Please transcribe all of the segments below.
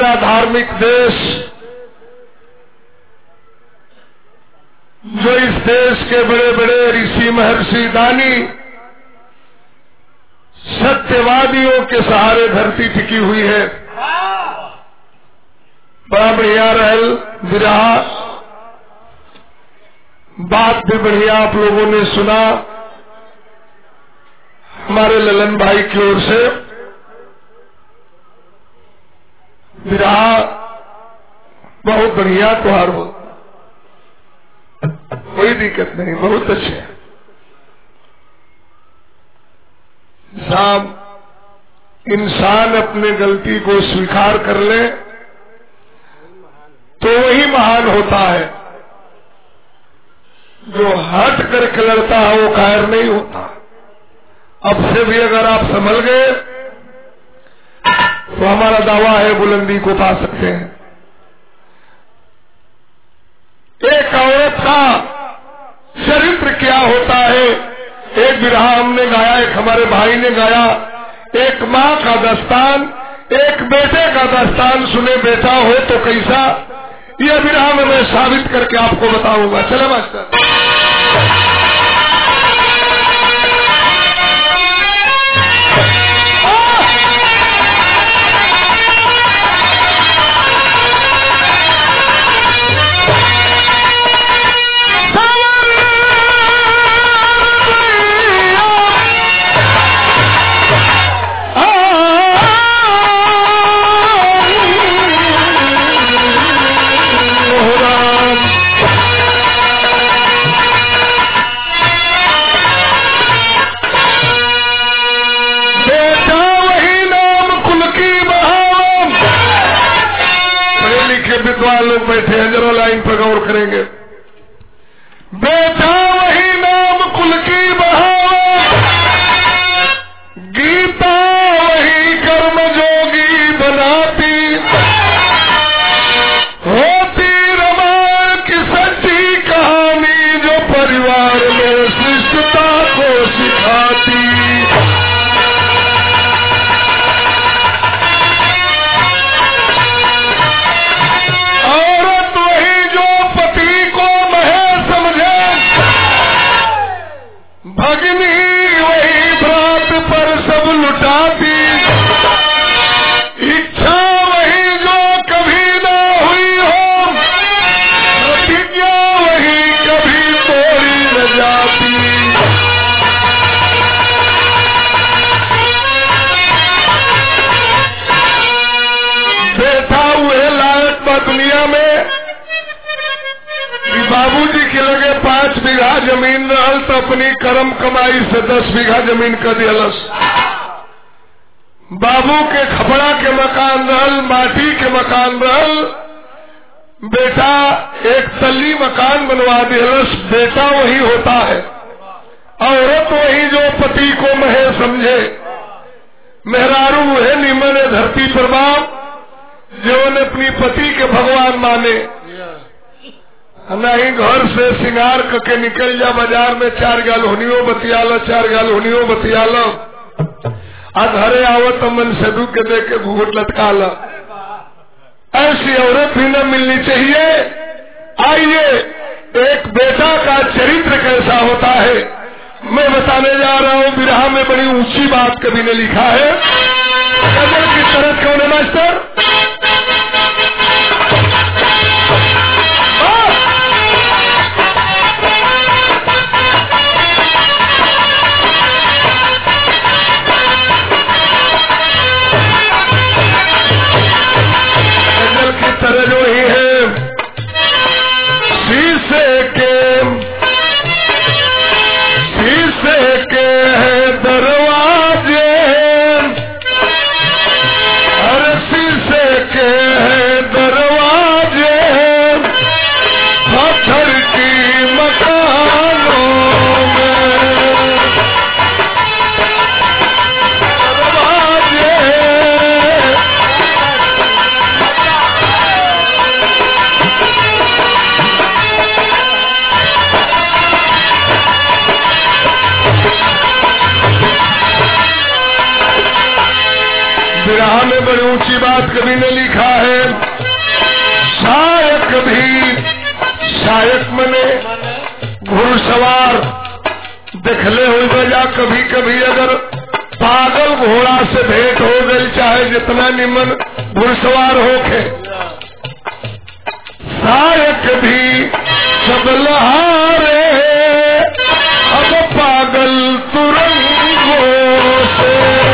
हमारा धार्मिक देश, जो इस देश के बड़े बड़े ऋषि महर्षि दानी सत्यवादियों के सहारे धरती टिकी हुई है। बड़ा बढ़िया रहल विरहा, बात भी बढ़िया आप लोगों ने सुना हमारे ललन भाई की ओर से। विरहा बहुत बढ़िया त्योहार हो, कोई दिक्कत नहीं, बहुत अच्छे। साहब, इंसान अपने गलती को स्वीकार कर ले तो वही महान होता है। जो हट करके लड़ता है वो कायर नहीं होता। अब से भी अगर आप संभल गए तो हमारा दावा है बुलंदी को पा सकते हैं। एक औरत का चरित्र क्या होता है, एक विरहा हमने गाया, एक हमारे भाई ने गाया। एक माँ का दस्तान, एक बेटे का दस्तान सुने बेटा हो तो कैसा, यह विरहा में मैं साबित करके आपको बताऊंगा। चले मास्टर। लोग बैठे हैं, जरा लाइन पर गौर करेंगे। बेटा वही नाम कुल की बहाव, गीता वही कर्म जोगी बनाती, होती रामायण की सच्ची कहानी जो परिवार में शिष्टता को सिखाती। भगनी वही भ्रात पर सब लुटाती, इच्छा वही जो कभी ना हुई हो, प्रतिज्ञा वही कभी तोड़ी न जाती। बेटा हुए लायक बा दुनिया में कि बाबूजी के लगे 5 बीघा जमीन रहल तो अपनी कर्म कमाई से 10 बीघा जमीन कर दिलस। बाबू के खपड़ा के मकान रहल, माटी के मकान रहल, बेटा एक तल्ली मकान बनवा दिलस। बेटा वही होता है, औरत वही जो पति को महे समझे। मेहरारू है निमन धरती पर बाप जो ने अपनी पति के भगवान माने। नहीं घर से सिंगार करके निकल जा बाजार में 4 गाल हुनियो बतियालो, 4 गाल हुनियो बतियालो, घरे आवो तो मन सदू के दे के घूंघट लटका लो। ऐसी औरत भी न मिलनी चाहिए। आइए एक बेटा का चरित्र कैसा होता है मैं बताने जा रहा हूँ। विरहा में बड़ी ऊंची बात कवि ने लिखा है। गजल की तरह कौन है मास्टर? तरह जो ही है शीशे के है दरवाजे, हर शीशे बात कवि ने लिखा है, शायक भी, शायक मने घुड़सवार देखले हो बजा। कभी कभी अगर पागल घोड़ा से भेंट हो गई, चाहे जितना निमन घुड़सवार होके, शायक भी सब लहारे अब पागल तुरंगों से।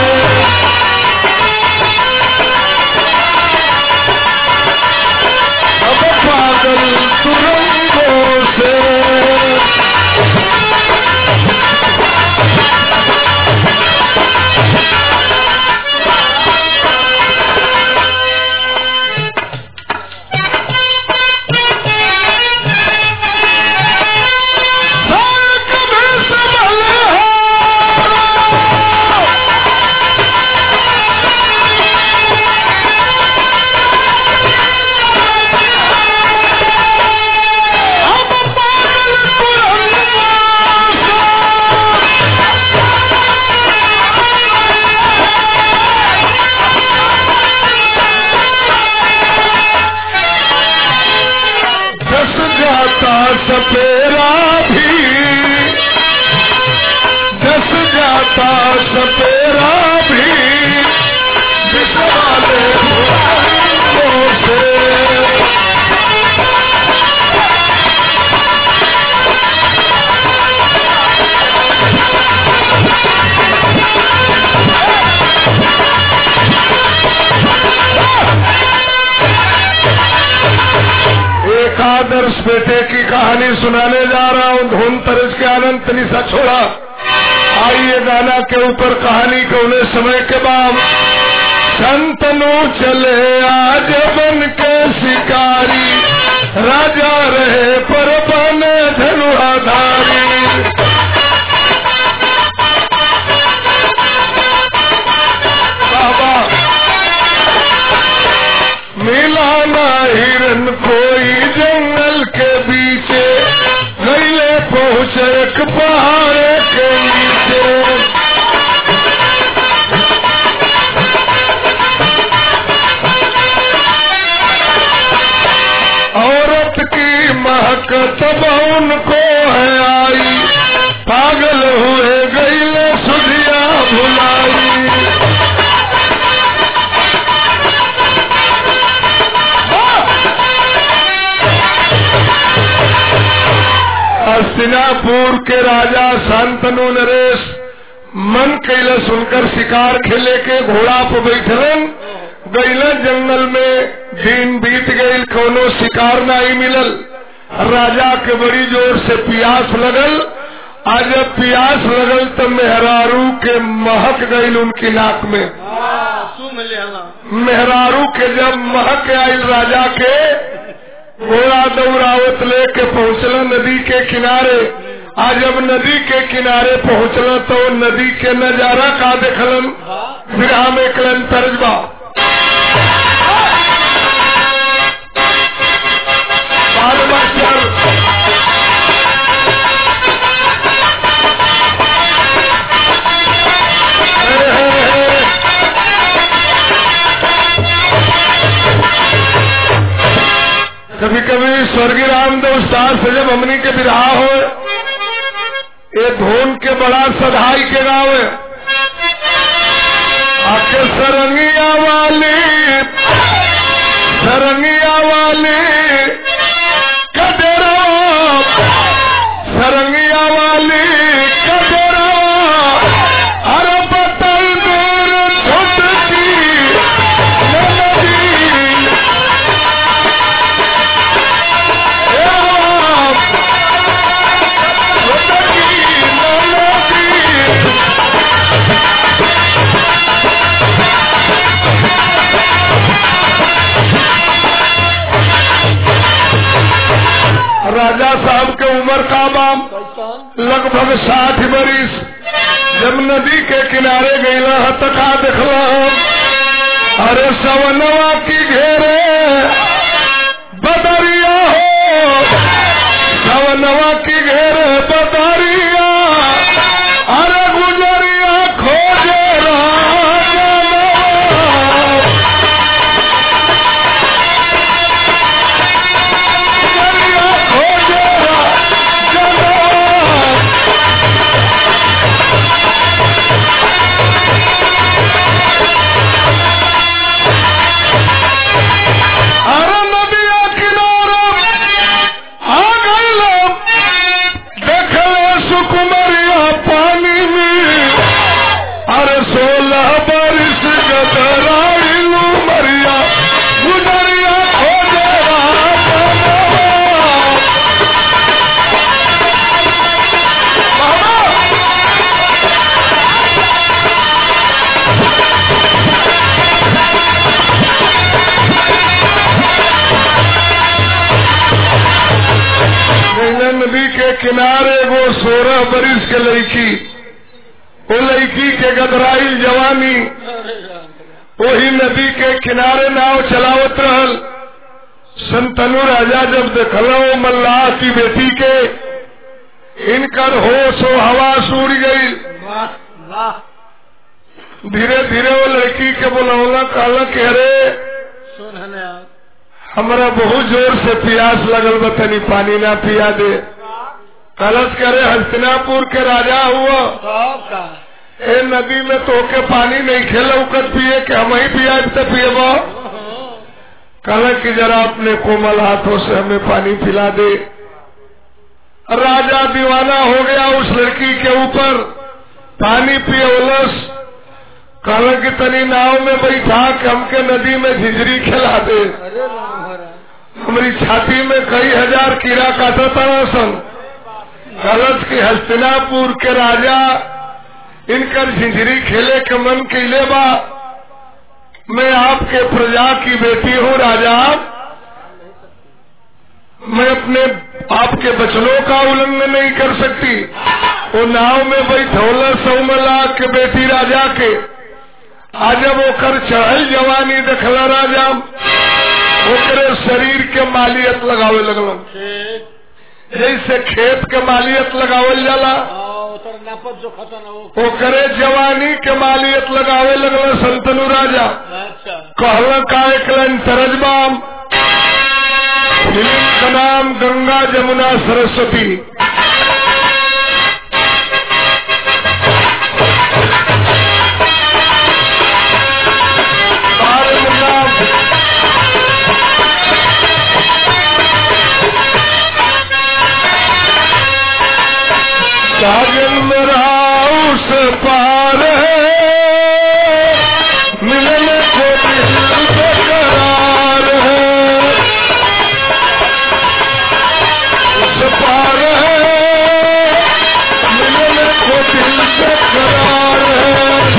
अब पागल तुरंगों से। सपेरा भी दस जाता, सपेरा भी विश्वाले से। एक आदर्श बेटे की कहानी सुनाने जा रहा हूँ। धुन तरज के आनंद तनिसा छोड़ा। आइए गाना के ऊपर कहानी को उन्हें समय के बाद। संतनु चले आज बन के शिकारी, राजा रहे पर बने धनुआधारी। मिला ना हिरन कोई जंगल के बीचे, गईले पहुँचे एक पहाड़ के नीचे। औरत की महक तब उनको है आई, पागल हुए गईले सुधिया भुलाई। हस्तिनापुर के राजा शांतनु नरेश मन कैला सुनकर शिकार खेले के घोड़ा पर बैठलन। गईला जंगल में, दिन बीत गई, कोनो शिकार नहीं मिलल। राजा के बड़ी जोर से प्यास लगल। आज जब प्यास लगल तो मेहरारू के महक गई उनकी नाक में। मेहरारू के जब महक आयल राजा के, घोड़ा दौड़ावत लेके पहुँचला नदी के किनारे। आज जब नदी के किनारे पहुँचला तो नदी के नजारा का देखलन, विरहा में कलन तर्जबा। कभी कभी स्वर्गीय रामदेव साहब से जब हमनी के विरहा हो, ये धोन के बड़ा सधाई के गाँव है। आके सरंगिया वाली कदेरा, सरंगिया वाली कदेरा, अरे बतल दूर छुटकी नदी। राजा साहब के उम्र का बाम लगभग 60 बरिस। जब नदी के किनारे गईला तका देखला, अरे सवनवा की घेरे बदरिया हो, सवनवा की घेरे बदरिया, अरे गुजरिया खोजे राजा। किनारे वो 16 बरिस के लड़की, वो लड़की के गदराइल जवानी वही नदी के किनारे नाव चलावत रहल। संतनु राजा जब देखलो मल्लाह की बेटी के, इनकर होश हो हवास उड़ गई। धीरे धीरे वो लड़की के बुलौला कहला कि अरे हमरा बहुत जोर से प्यास लगल बतनी पानी ना पिया दे। कलश करे हस्तिनापुर के राजा हुआ, ए नदी में तो के पानी नहीं खेला उकत पिए के हम ही पिया तो पिएबो। कहला कि जरा अपने कोमल हाथों से हमें पानी पिला दे। राजा दीवाना हो गया उस लड़की के ऊपर, पानी पियोलस। कहला कि तनी नाव में बैठा के हमके नदी में झिझरी खिला दे। हमारी छाती में कई हजार कीड़ा काटा था सन। कलश की हस्तिनापुर के राजा इनकर झिझरी खेले के मन कैले बा। मैं आपके प्रजा की बेटी हूँ राजा, मैं अपने आपके वचनों का उल्लंघन नहीं कर सकती। वो नाव में बैठौला सौमला के बेटी राजा के, आज वो कर चढ़ल जवानी देखला राजा, ओकरे शरीर के मालियत लगावे लगलन। जैसे खेत के मालियत लगावल जाला, ओकरे जवानी के मालियत लगावे लगलन संतनु राजा। कहला का एक लाइन तरजबाम, फिल्म का नाम गंगा जमुना सरस्वती। साजन मेरा उस पार है, मिलने को दिल बेकरार है। उस पार है, मिलने को दिल बेकरार है।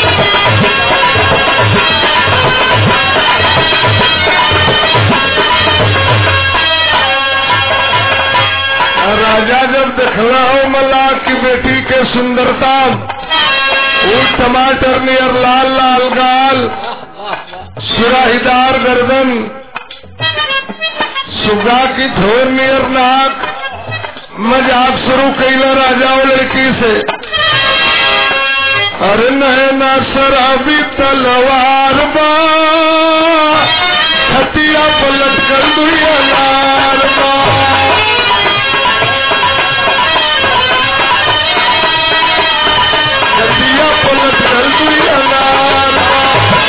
राजा जब देखला हो मल्लाह की बेटी के सुंदरता, वो टमाटर नियर लाल लाल गाल, सुराहीदार गर्दन, सुगा की धोर नियर नाक, मजाक शुरू कैला राजा वो लड़की से। अरे नैना शराबी तलवार बा, हथिया पलट कर दुनिया लार बा। पलट कर दुनिया लार बा।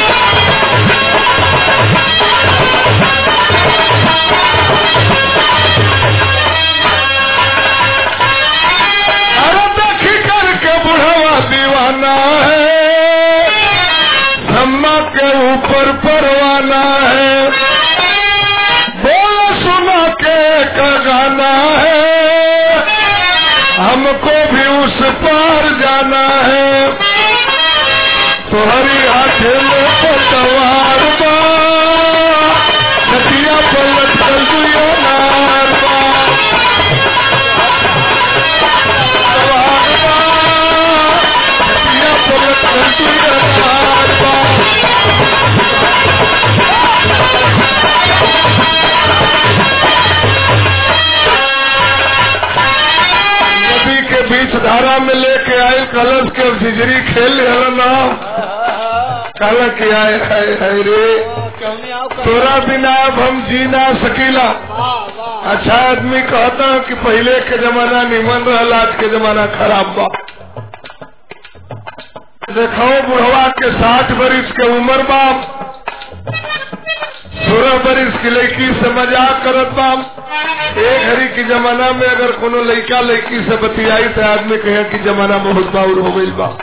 अरे देखी करके बुढ़वा दीवाना है, सम्मा के ऊपर परवाना है। बोल सुना के का गाना है, हमको भी उस पार जाना है। तुम्हारी आंखें में पतवार बा, नदिया पलट कर दुनिया लार बा। पतवार बा, नदिया पलट कर दुनिया लार बा। नदी के बीच धारा में लेके आए कलश के झिझरी खेल ना। कहला कि आए रे, तोरा बिना अब हम जी ना सकीला। अच्छा आदमी कहता कि पहले के जमाना निमन रहल, आज के जमाना खराब बा। देखो बुढ़वा के 60 बरिस के उम्र बाप, 16 बरिस की लड़की से मजाक करत बाप। एक घड़ी की जमाना में अगर कोनो लड़का लड़की से बतियाई तो आदमी कहे कि जमाना बहुत बाउर हो गई बा।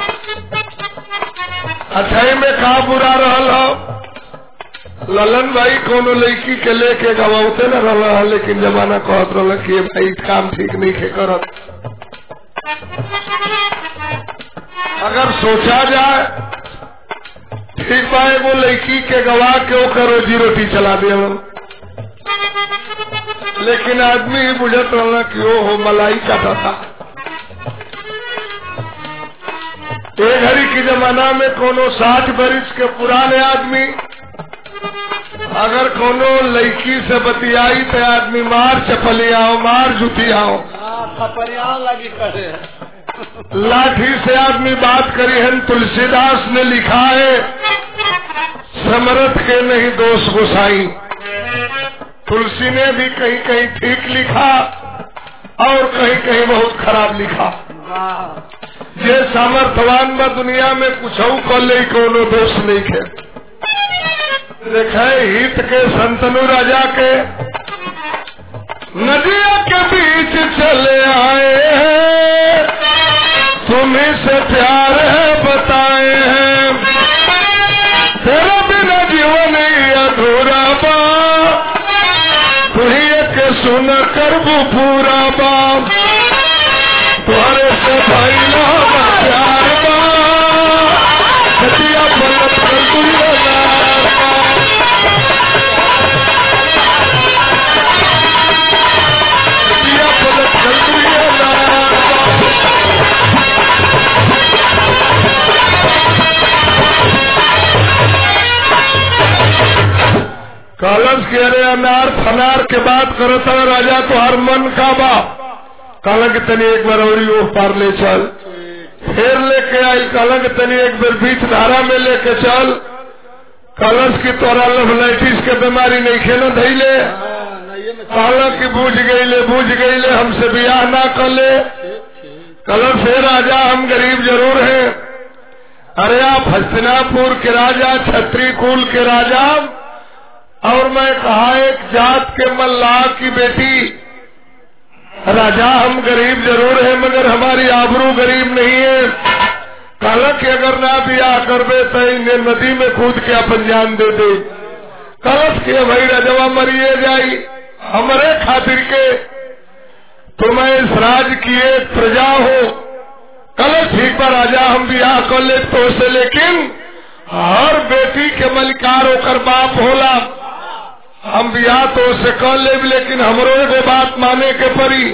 अच्छाई में का बुरा रहल हो, ललन भाई कोनो लड़की के लेके गवाते न रहा, लेकिन जमाना कहत रहा कि भाई काम ठीक नहीं खे करत। अगर सोचा जाए ठीक पाए वो लड़की के गवा के ओकर रोजी रोटी चला दे। लेकिन आदमी बुझत रहना कि वो हो मलाई काटा था। एक घड़ी की जमाना में कोनो 60 बरिस के पुराने आदमी अगर कोनो लड़की से बतियाई तो आदमी मार चपलियाओ, मार जुतियाओ, लगी करे लाठी से आदमी बात करी है। तुलसीदास ने लिखा है समरथ के नहीं दोष गोसाई। तुलसी ने भी कहीं कहीं ठीक लिखा और कहीं कहीं बहुत खराब लिखा। ये सामर्थवान में दुनिया में कुछ को ले कोनो दोष नहीं है। देखे हित के संतनु राजा के नदिया के बीच चले आए हैं, तुम्हीं से प्यार है बताए हैं, तेरा बिना जीवन अधूरा बा, तुही के सुन कर वो पूरा बा, तुम्हारे से भैला प्यार बा, नदिया पलट कर दुनिया कलश के अरे अनार फनार के बात करता राजा तो हर मन का बा। कहला कि तनी एक बार और पार ले चल, फिर लेके आई। कहला कि तनी एक बार बीच धारा में लेके चल। कलश की तोरा लफलाइटिस के बीमारी नहीं खेल धैले। कहला कि बूझ गईले हमसे बियाह ना कर ले। कलश से राजा हम गरीब जरूर हैं, अरे आप हस्तिनापुर के राजा, क्षत्रिय कुल के राजा, और मैं कहा एक जात के मल्लाह की बेटी। राजा हम गरीब जरूर है मगर हमारी आबरू गरीब नहीं है। कहला कि अगर ना बियाह करबे तो इन्हें नदी में कूद के अपन जान दे दे। कलश के भाई राजवा मरिए जाई हमारे खातिर के, तो मैं इस राज की एक प्रजा हो। कलश ठीक पर राजा हम बियाह कर ले तो से, लेकिन हर बेटी के मलिकार होकर बाप होला। हम बियाह तो से कर ले, लेकिन हमरो एगो बात माने के परी।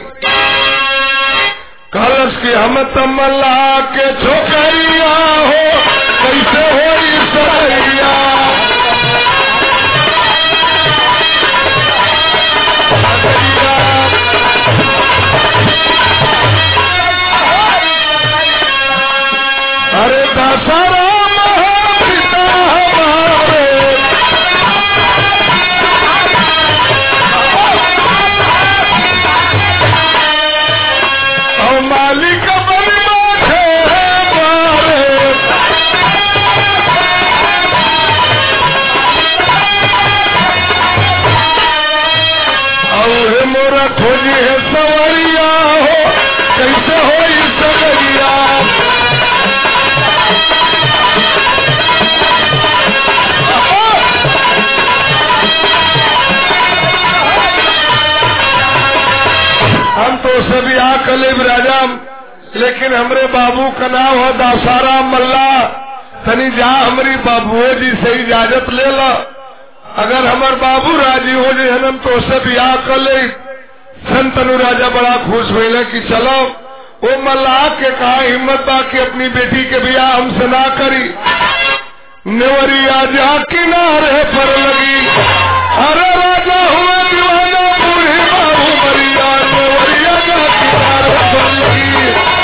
कलश की हम तमल्ला के छोकरिया हो, कैसे हो सरिया, अरे दशहरा पिता हमारे, और मालिक बन बैठे मारे, और मोरा खोजी है सवरिया हो, कैसे हो सवरिया, हम तो सभी आकले राजा, लेकिन हमरे बाबू का नाम है दासारा मल्ला। तनी जा हमारी बाबुओ जी से इजाजत ले ला, अगर हमार बाबू राजी हो जाए हम तो सभी आकले। संतनु राजा बड़ा खुश हुए कि चलो वो मल्ला के कहा हिम्मत बाकी अपनी बेटी के बियाह हमसे ना करी। नेवरिया जा किनारे पर लगी, अरे राजा हुआ दीवाना बूढ़ी बाबू मरिया, नेवरिया जा किनारे पर लगी।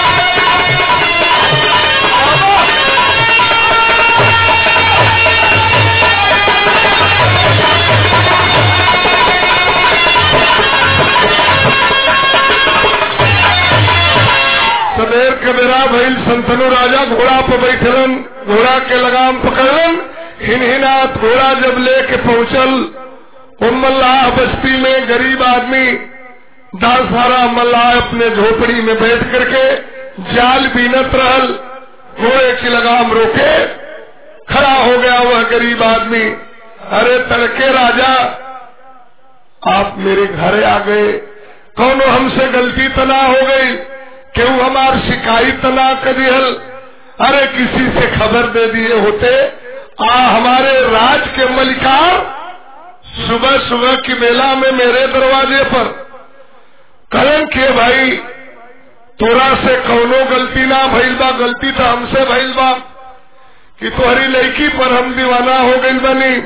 सवेर के बेरा भइल, संतनु राजा घोड़ा पर बैठलन, घोड़ा के लगाम पकड़लन। हिनहिनात घोड़ा जब लेके पहुंचल मल्लाह बस्ती में, गरीब आदमी दासारा मल्लाह अपने झोपड़ी में बैठ करके जाल बीनत रहल। घोड़े की लगाम रोके खड़ा हो गया वह गरीब आदमी। अरे तड़के राजा आप मेरे घर आ गए, कौनो हमसे गलती तना हो गई, क्यों हमार शिकायत ना करियल, अरे किसी से खबर दे दिए होते। हमारे राज के मलिकार सुबह सुबह की बेला में मेरे दरवाजे पर कलन के भाई तोरा से कौनो गलती ना भइल बा, गलती तो हमसे भइल बा कि तोहरी लड़की पर हम दीवाना हो गई बनी।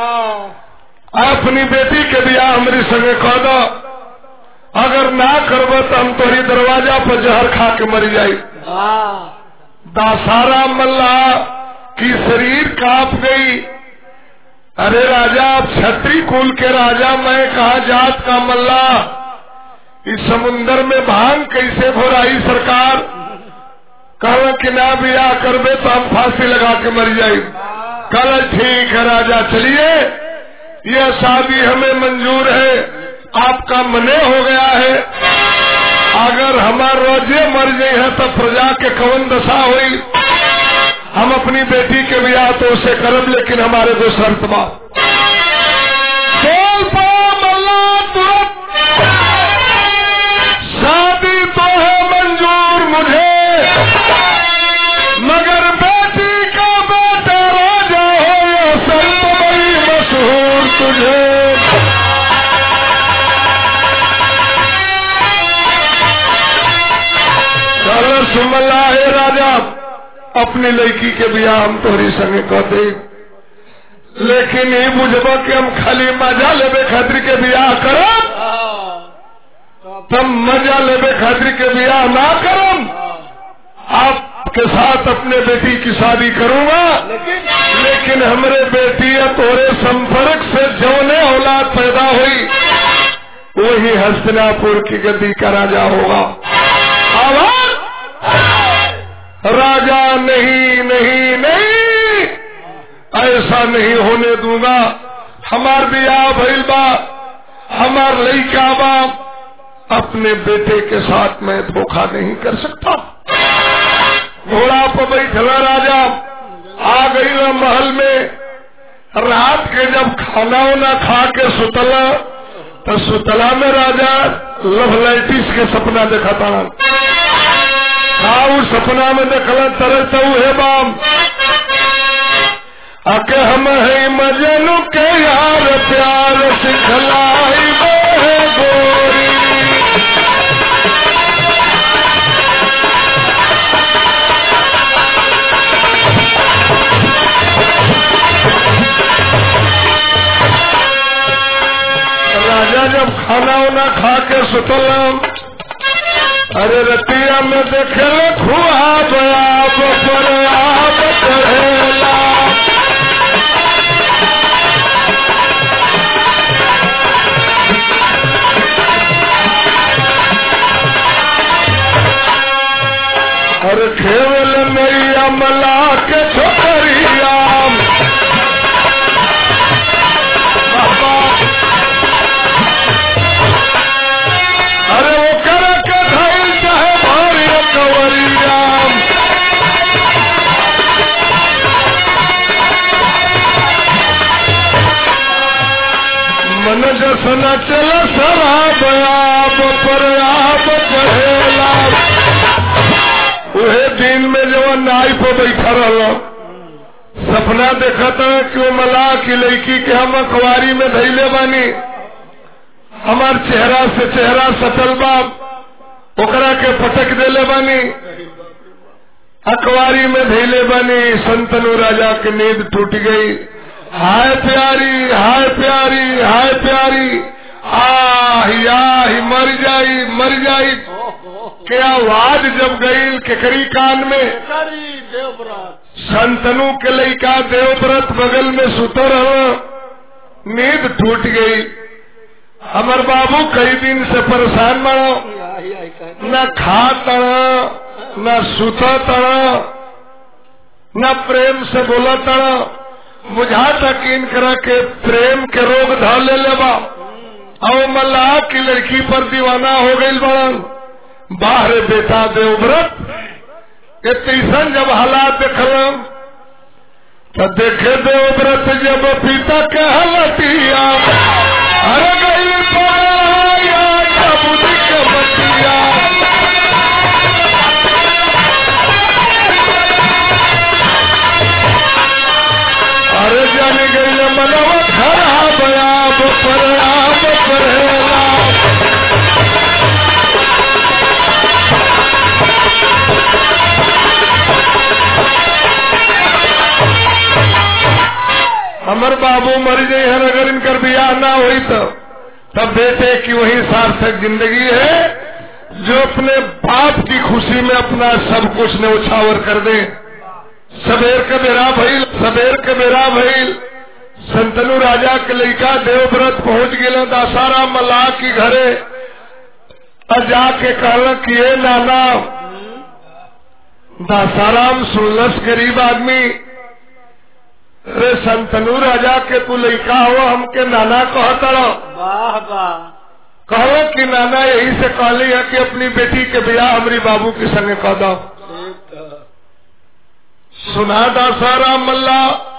अपनी बेटी के बियाह हमारी संगे कह दो, अगर ना करब तो हम तोहरी दरवाजा पर जहर खा के मर जाई। दासारा मल्ला की शरीर कांप गई। अरे राजा, आप छत्री कुल के राजा, मैं कहा जात का मल्ला, इस समुन्दर में भांग कैसे भोराई सरकार? कहा कि ना बियाह करबे तो हम फांसी लगा के मर जाए। कल ठीक है राजा, चलिए, यह शादी हमें मंजूर है, आपका मने हो गया है। अगर हमार रोजे मर गए हैं तो प्रजा के कौन दशा हुई? हम अपनी बेटी के बियाह तो उसे करब, लेकिन हमारे दो शर्त बा। शादी तो है मंजूर मुझे, मगर बेटी का बेटा राजा हो या संत बड़ी मशहूर तुझे। चलो सुमल्ला है राजा, अपनी लड़की के बियाह हम तोहरी संगे कहते, लेकिन ये बुझब कि हम खाली मजा लेबे खातिर के बियाह करब, तब मजा लेबे खातिर के बियाह ना करम। आपके साथ अपने बेटी की शादी करूंगा, लेकिन हमारे बेटी या तोरे संपर्क से जौने औलाद पैदा हुई वही हस्तिनापुर की गद्दी का राजा होगा। आवाज राजा, नहीं नहीं नहीं, ऐसा नहीं होने दूंगा। हमार बियाह भइल बा, हमार लइका बा, अपने बेटे के साथ मैं धोखा नहीं कर सकता। घोड़ा पर बैठला राजा आ गई ना महल में। रात के जब खाना वाना खा के सुतला तो सुतला में राजा लवलाइटिस के सपना देखा था। उस सपना में देखला तरह तो है बाम आके हम है मजनू के यार प्यार सिखलाई है गोरी। राजा जब खाना वाना खा के सुतलम, अरे रतिया में देखे खुआब आप पर आप चढ़ेला। और खेवल नैया मला के छोकरिया, अरे वो कर के धैल चाहे भारी कवरिया। मन जसना चल शराब आप पर आप चढ़ेला। उहे दिन में जब नाई पर बैठा रहा, सपना देखा था कि वो मलाह की लड़की के हम अखबारी में धैले बानी, हमार चेहरा से चेहरा सटल बाप, ओकरा के पटक देले बानी, अखबारी में धैले बानी। संतनु राजा की नींद टूट गई। हाय प्यारी, हाय प्यारी, हाय प्यारी, आही मर जाई मर जाई के आवाज जब गई केकरी कान में। संतनु के लइका देवव्रत बगल में सुतर हो, नींद टूट गई। हमर बाबू कई दिन से परेशान बनो, न खा तड़ा न सुता तड़ा न प्रेम से बोला तड़ा। बुझा तक इनकरा के प्रेम के रोग धा ले लेबा। और मल्लाह की लड़की पर दीवाना हो गई बड़न। बाहर बेटा देवव्रत तीसन जब हालात देखलम तो देखे देवव्रत जब पिता के हलतिया, अरे गई बुद्धि के बतिया। अरे जान गई मनवा खराब आप बाबू मर गए हैं, अगर इनकर ब्याह ना हुई तो तब बेटे की वही सार्थक जिंदगी है जो अपने बाप की खुशी में अपना सब कुछ न्यौछावर कर दे। सबेर के बेरा भइल संतनु राजा के लड़का देवव्रत पहुंच गए दासाराम मल्लाह की घरे और जाके कहल कि ये नाना दासाराम सुनलस गरीब आदमी, रे संतनु राजा के तू लड़का हो हमके नाना कहता वाह वाह। कहो कि नाना यही से कहली है कि अपनी बेटी के ब्याह हमारी बाबू के संगे कह दो। सुना दासाराम मल्ला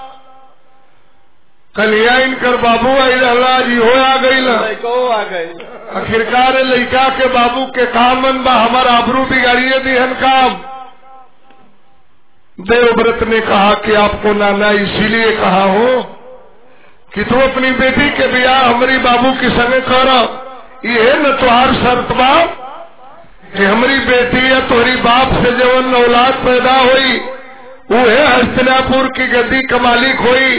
कलिया इनकर बाबू आई रहला जी हो आ गई आखिरकार लड़का के बाबू के काम मन बा हमार आबरू बिगाड़िए दिहन काम। देवव्रत ने कहा कि आपको नाना इसीलिए कहा हो कि तू अपनी बेटी के ब्याह हमारी बाबू के संगे करो। ये न तुहार शर्त बाप कि हमारी बेटी या तुम्हारी बाप से जवन औलाद पैदा हुई उहे हस्तिनापुर की गद्दी का मालिक हुई।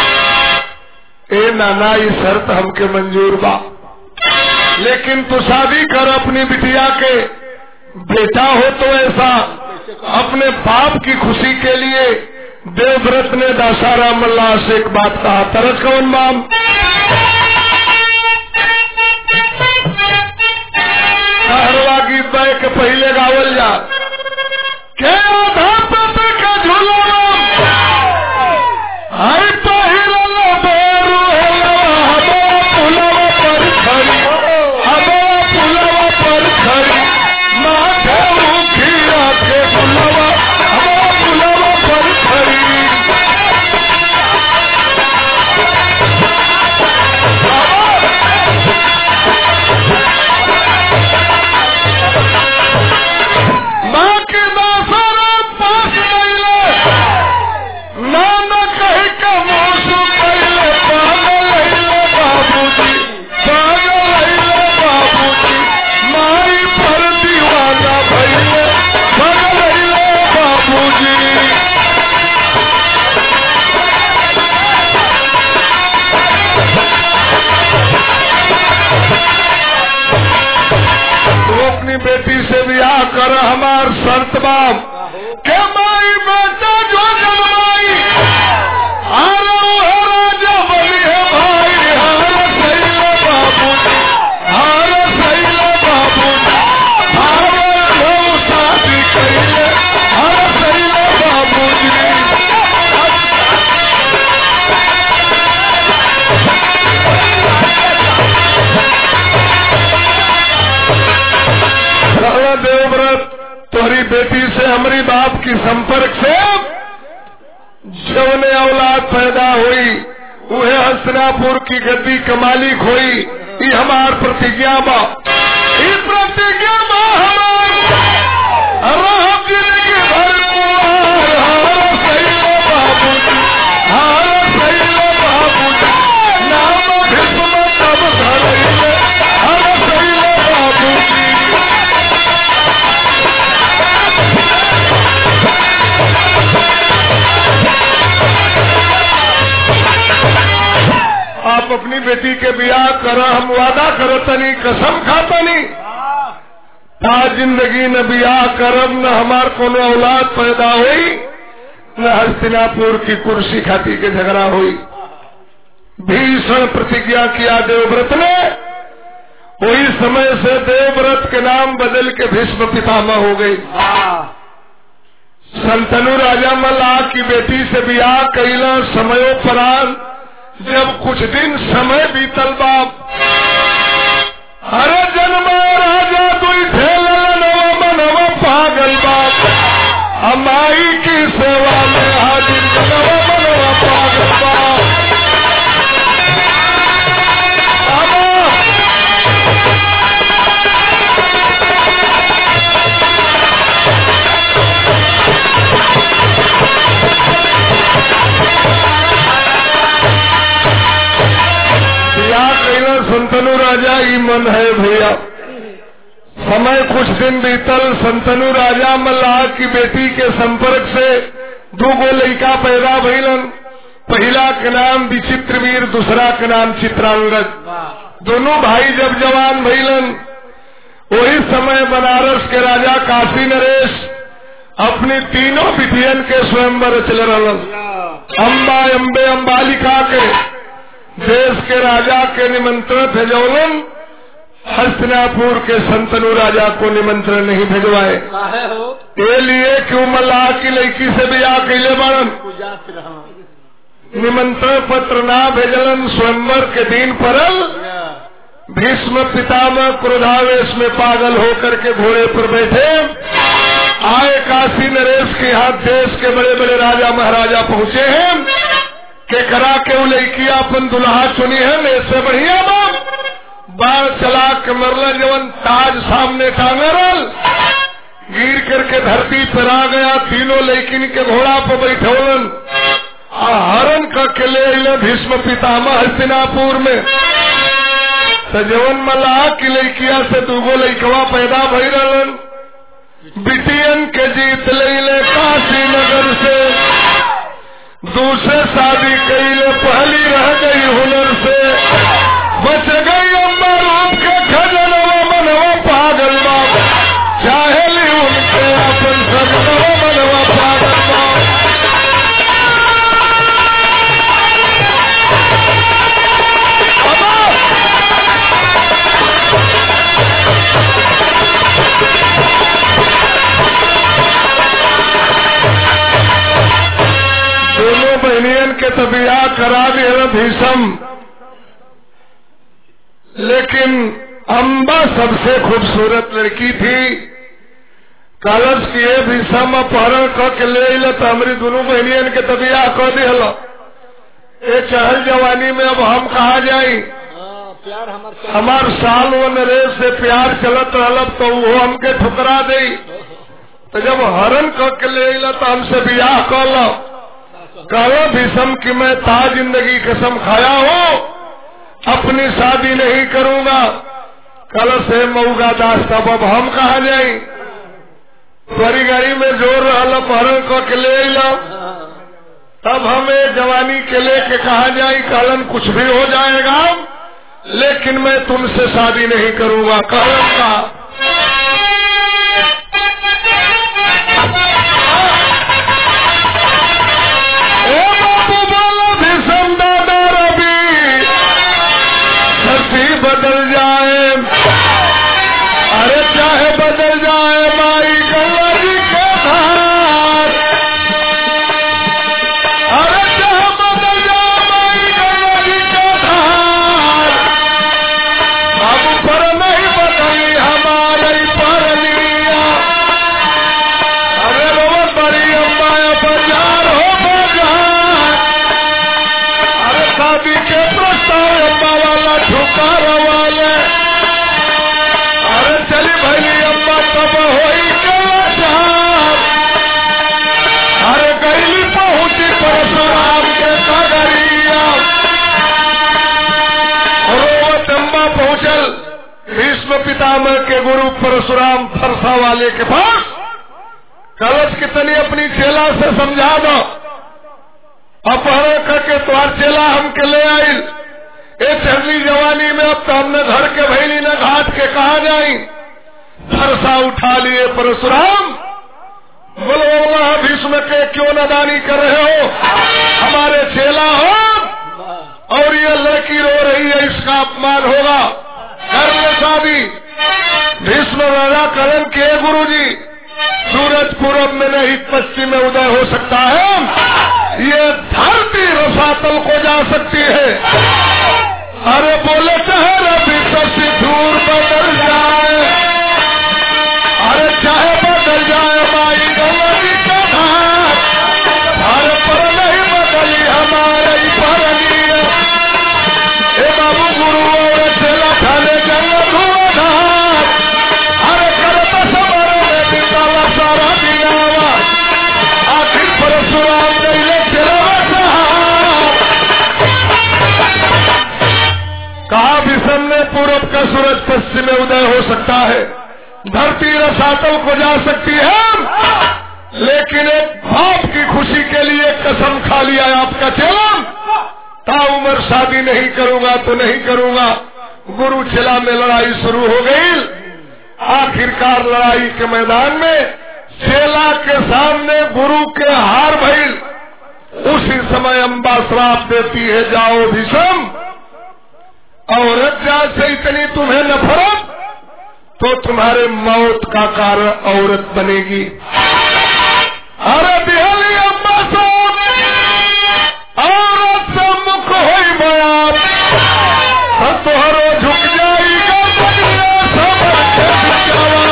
ए नाना ये शर्त हमके मंजूर बा, लेकिन तू शादी कर अपनी बिटिया के, बेटा हो तो ऐसा अपने बाप की खुशी के लिए। देवव्रत ने दासाराम मल्लाह से एक बात कहा, तरस कौन माम हरवा गीत बाय के पहले गावल जा के आधा पत का झूला हर तो हिरल बेरू हवा पुलवा पर खड़ी, हवा पुलवा पर खड़ी माथे मुखिया के पुलवा हवा पुलवा पर खड़ी। बेटी से ब्याह कर हमार शर्त बाप के माई बेटा जो जन्माई हारो राजा बनी है भाई हारो सही बाबू हारो सही बाबू हारो शादी करिए हारो सही बाबू देवव्रत तुम्हारी बेटी से हमारी बाप की संपर्क से जवने औलाद पैदा हुई उहे हस्तिनापुर की गद्दी का मालिक हुई। ये हमार प्रतिज्ञा बा, ये प्रतिज्ञा बा हमार जिंदगी भर हारो सही बाबू हारो सही बाबू नाम भीष्म तब धरइले हारो सही बाबू। आप अपनी बेटी के ब्याह करो, हम वादा करो तनी कसम खाता नहीं ता जिंदगी न ब्याह करब न हमार कोनो औलाद पैदा हुई न हस्तिनापुर की कुर्सी खाती के झगड़ा हुई। भीषण प्रतिज्ञा किया देवव्रत ने। वही समय से देवव्रत के नाम बदल के भीष्म पितामह हो गई। संतनु राजा मल्लाह की बेटी से ब्याह कैला समयोपरांत जब कुछ दिन समय बीतल बाप हर जन्म राजा दुई खेल मनवा पागल बाप हमाई की सेवा में हाजिर जनवा मनवा पागल बाप। संतनु राजा ही मन है भैया। समय कुछ दिन बीतल संतनु राजा मल्लाह की बेटी के संपर्क से दो गो लड़का पैदा भइलन। पहला का नाम विचित्रवीर, दूसरा का नाम चित्रांगद। दोनों भाई जब जवान भइलन, वही समय बनारस के राजा काशी नरेश अपनी तीनों बिटियन के स्वयंवर चल रहलन। अम्बा अम्बे अम्बालिका के देश के राजा के निमंत्रण भेजौलन, हस्तिनापुर के संतनु राजा को निमंत्रण नहीं भेजवाए। ये लिए क्यों मल्लाह की लड़की से ब्याह कैले बारन, निमंत्रण पत्र ना भेजलन। स्वयंवर के दिन परल, भीष्म पितामह क्रोधावेश में पागल होकर के घोड़े पर बैठे आए। काशी नरेश के यहाँ देश के बड़े बड़े राजा महाराजा पहुँचे हैं के करा के वो लड़कियां अपन दुल्हा चुनी है, ऐसे बढ़िया बाढ़ चला के मरला जवन ताज सामने टांगरल गिर करके धरती पर आ गया। तीनों लड़किन के घोड़ा पर बैठौलन, हरण करके ले भीष्म पितामह हस्तिनापुर में। सजवन मल्लाह की लड़किया से दूगो लड़कवा पैदा भई रहलन। बिटियन के जीत ले काशी नगर से, दूसरे शादी कैले पहली रह गई हुनर से। बच गई अम्बा रूप के खजनवा मनवा पागल बाप, चाहे ली उनके अपन सजनवा मनवा पागल बाप। दोनों बहनियन के तबिया करा दिया भीषम, लेकिन अम्बा सबसे खूबसूरत लड़की थी। कलश किए भीषम अपहरण करके ले तो हमारी दोनों बहनियन के तबिया कर दिया। ये चहल जवानी में अब हम कहा जाई, हमार साल वो नरेश से प्यार चलत रहल तो वो हमके ठुकरा दे। तो जब हरण करके ले तो हमसे ब्याह कर लो, कहो भीषम कि मैं ताज जिंदगी कसम खाया हूँ, अपनी शादी नहीं करूंगा। कल से मऊगा दास, तब अब हम कहा जाए। बड़ी गाड़ी में जोर रहा अपहरण करके ले लो, तब हमें जवानी के लेके कहा जाए कलन कुछ भी हो जाएगा, लेकिन मैं तुमसे शादी नहीं करूंगा। कलन का बदल जाए, अरे चाहे बदल जाए माई गंगा जी के धार, अरे चाहे बदल जाए माई गंगा जी के धार, अब पर नहीं बदली हमारी परनिया। अरे रोवर बड़ी अम्बा बाजार हो बाजार, अरे शादी के प्रस्ताव अम्बा वाला ठुकार वाले, अरे चली भैली अम्बा तब होई अरे गईली पहुंची परशुराम के सागरिया। रोवत अम्बा पहुंचल भीष्म पितामह के गुरु परशुराम फरसा वाले के पास। कलश कितनी अपनी चेला से समझा दो, अपहरण करके तुम्हार चेला हमके ले आई। ये चढ़ली जवानी में अब तो हमने घर के भैली न घाट के कहा जाई। फरसा उठा लिए परशुराम, बोलो भीष्म के क्यों नादानी कर रहे हो, हमारे चेला हो और ये लड़की रो रही है, इसका अपमान होगा, कर ले शादी। भीष्म राजा करण के गुरुजी, सूरज पूरब में नहीं पश्चिम में उदय हो सकता है, ये धरती रसातल को जा सकती है। अरे बोले चाहे रवि शशि दूर बदल जाए, अरे चाहे बदल जाए माई गंगा जी का घाट, अरे पर नहीं बदली हमारे परनिया। हे बाबू गुरु और चेला खाने गंगा धुआधार, अरे करता समर में बिताला सारा दिनावा, आखिर परशुराम नहीं चला। कहा भीषम ने पूरब का सूरज पश्चिम में उदय हो सकता है, धरती रसातल को जा सकती है, लेकिन एक बाप की खुशी के लिए कसम खा लिया आपका चेला, ताउम्र शादी नहीं करूंगा तो नहीं करूंगा। गुरु चेला में लड़ाई शुरू हो गई। आखिरकार लड़ाई के मैदान में चेला के सामने गुरु के हार भइल। उसी समय अम्बा श्राप देती है, जाओ भीषम, औरत जात से इतनी तुम्हें नफरत तो तुम्हारे मौत का कारण औरत बनेगी। अरे बिहली अम्बा साहब, औरत से मुख होई बयान, तोहरो झुक जाएगा दुनिया समझ के झुकावा।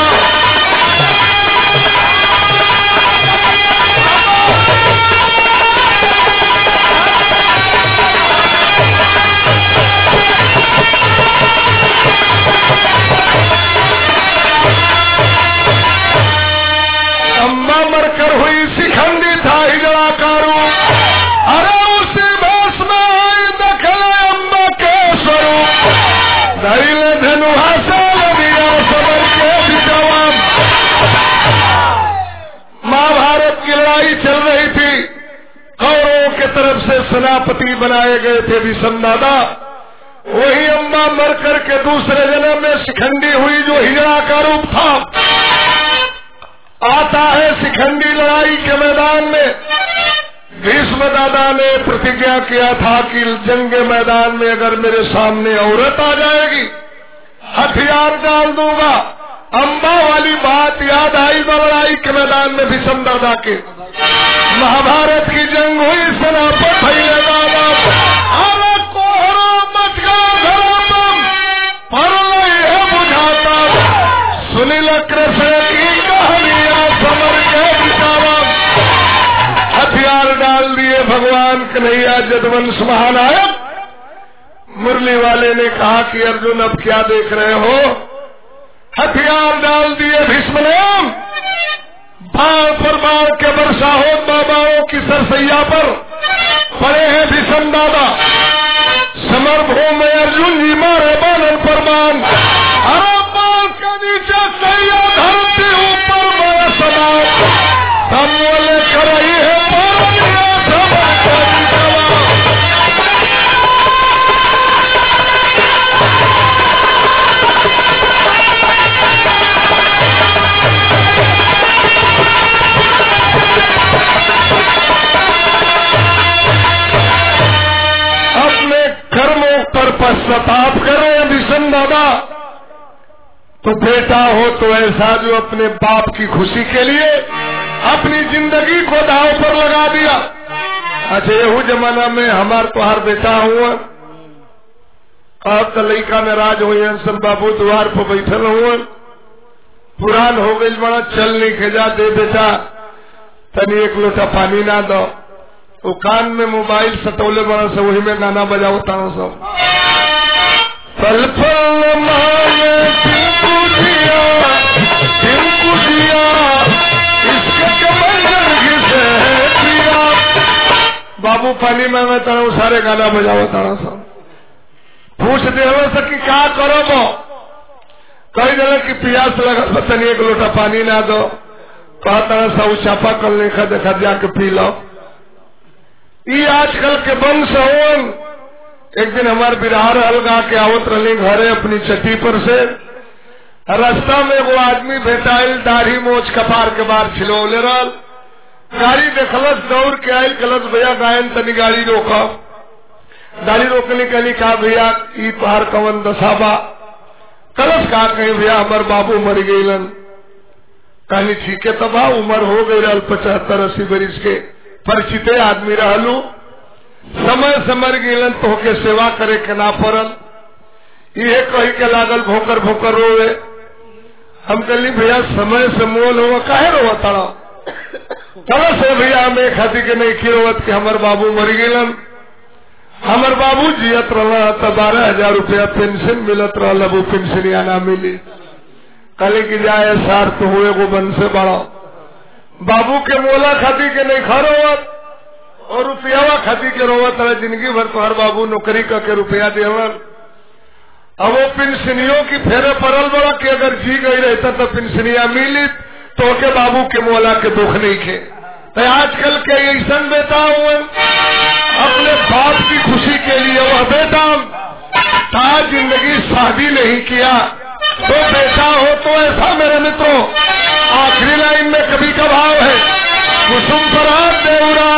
अम्मा मरकर हुई शिखंडी था हिजड़ा कारू। अरे उसी भेष में आई दखल अम्बा के स्वरूप, धैल धनु हासिल दिया सबर के जवाब। महाभारत की लड़ाई चल रही थी। कौरवों के तरफ से सेनापति बनाए गए थे भीष्म दादा। वही अम्बा मरकर के दूसरे जन्म में शिखंडी हुई जो हिजड़ा का रूप था। आता है शिखंडी लड़ाई के मैदान में। भीष्म दादा ने प्रतिज्ञा किया था कि जंग के मैदान में अगर मेरे सामने औरत आ जाएगी हथियार डाल दूंगा। अम्बा वाली बात याद आई लड़ाई के मैदान में भीष्म दादा के। महाभारत की जंग हुई, सेनापति भैया दादा बुझाता सुनील कृष्ण की कहानियां समर के बितावा। हथियार डाल दिए भगवान कन्हैया जदवंश महानायक। मुरली वाले ने कहा कि अर्जुन अब क्या देख रहे हो? हथियार डाल दिए भीष्म ने। बाण पर बाण के वर्षा हो बाबाओं की सरसैया पर पड़े हैं भीष्म दादा। समरभूमि में अर्जुन जी मारे बाणन पर बाण। बाण के नीचे सैया धरती ऊपर बड़ा समान सब बोले कर रही है अपने कर्मों पर पश्चाताप करें भीष्म दादा। तो बेटा हो तो ऐसा जो अपने बाप की खुशी के लिए अपनी जिंदगी को दांव पर लगा दिया। अच्छा यहू जमाना में हमार तुहार बेटा हुआ अब तो लड़का नाराज हुए सन बाबू द्वार पर बैठल हुआ पुरान हो गई बड़ा चल नहीं खेजा दे बेटा तनी एक लोटा पानी ना दो। वो कान में मोबाइल सटोले बड़ा से वही में गाना बजाओता हूँ सब। पल पल मांगे टिंकू दिया इसके घिसे पिया। बाबू पानी मांगता हूँ सारे गाना बजाओता हूँ सब। पूछ दे सकी क्या करो वो कई जगह की प्यास लगा तनी एक लोटा पानी ना दो। कहता सब चापा कल नहीं देखा जाके पी लो। ये आजकल के वंश होन। एक दिन हमारे बिहार हल्का के आवत रही घरे अपनी छठी पर से रास्ता में वो आदमी भेटाइल दाढ़ी मोच कपार के बार छिलौले रहा। गाड़ी देखलस दौड़ के आयल कलस भैया गायन तनी गाड़ी रोका। गाड़ी रोकने के लिए कहा भैया ई पहाड़ कवन दसाबा। कलश कहा कहीं भैया हमार बाबू मर गईलन। कहनी ठीक है तबा उम्र हो गई रहा 75-80 बरिस के परिचित आदमी रहलू समय से मर गईलन तो के सेवा करे के ना पड़ल। ये कही के लागल भोकर भोकर रोवे। हम कहली भैया समय से मोल हो काहे रोवा तारा। चलो से भैया हमें खाती के नहीं की रोवत के हमार बाबू मर गईलन। हमार बाबू जियत रहा तो 12,000 रुपया पेंशन मिलत रहा। वो पेंशनिया ना मिली। कल की जाए सार तो हुए वो बन से बड़ा बाबू के मोला खाती के नहीं खा रोवत और रुपया खाती के रोवत रहे। जिंदगी भर तो हर बाबू नौकरी करके रुपया देवन। अब वो पेंशनियों की फेरे पड़ल बड़ा कि अगर जी गई रहता तो पेंशनिया मिली तो के बाबू के मोला के दुख नहीं खे। तो आजकल के ऐसा बेटा हुए अपने बाप की खुशी के लिए वह बेटा था जिंदगी शादी नहीं किया तो बेटा हो तो ऐसा मेरे मित्रों आखिरी लाइन में कभी का भाव है कुसुम पराग देवरा